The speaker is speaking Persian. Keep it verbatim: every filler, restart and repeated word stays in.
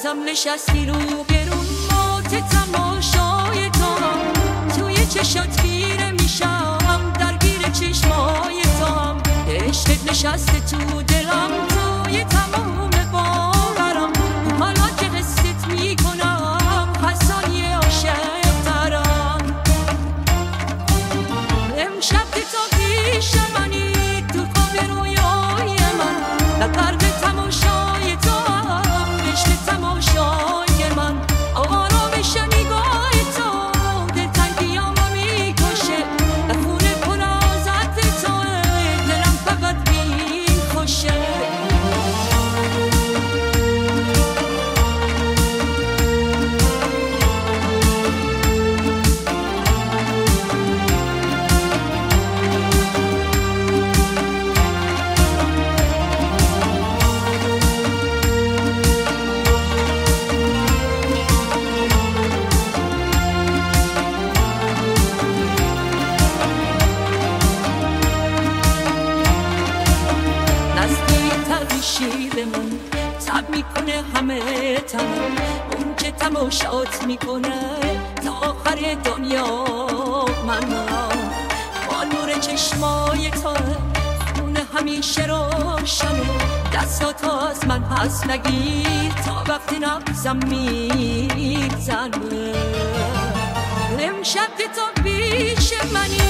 بازم نشستی رو گرون مات تماشای تو توی چشات خیره میشم درگیر چشمای تو عشقت نشسته تو دلم توی تمام باورم حالا که حست میکنم حسای عاشق ترم امشب که تو پیش منی تو خواب رویای من و غرق تماشای تو عشق تماشای من آرامش نگاه تو دلتنگیامو میکشه و خونه پر از عطر تو دلم فقط میخوشه شیر من تب میکنه همه تنم اون که تماشات میکنه تا آخر دنیا من با نور چشمای تو خونه همیشه روشنه دستات از من پس نگیر تا وقتی نبزم میزنه امشب که تو پیش منی